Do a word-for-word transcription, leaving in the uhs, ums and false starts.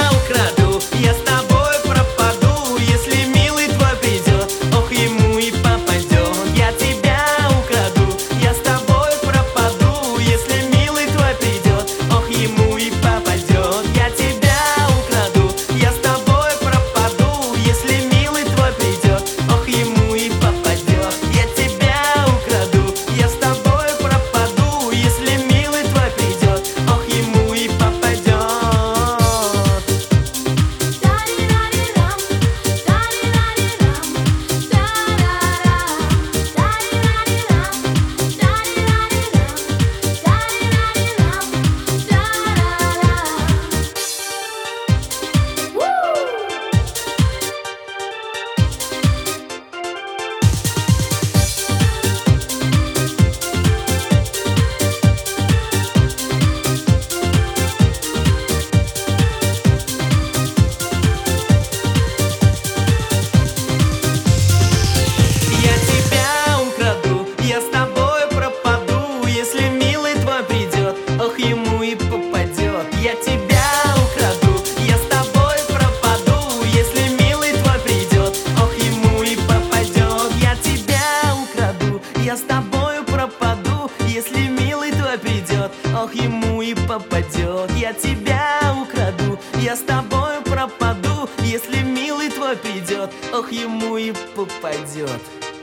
украду, я с тобой пропаду. Если милый твой придет, ох, ему и попадет. Я тебя украду, я с тобой пропаду. Если милый твой придет, ох, ему и попадет. Я тебя украду, я с тобой пропаду. Если милый твой придет, ох, ему и попадет. Я тебя украду, я с тобой пропаду. Если милый твой придет, ох, ему и попадет. Я тебя украду, я с тобой пропаду. Если милый твой придет, ох, ему и попадет. Я тебя украду, я с тобой пропаду. Если милый твой придет, ох, ему и попадет. Я тебя украду, я с тобой пропаду. Если милый твой придет, ох, ему и попадет. Я тебя украду, я с тобой пропаду. Если милый твой придет, ох, ему и попадет.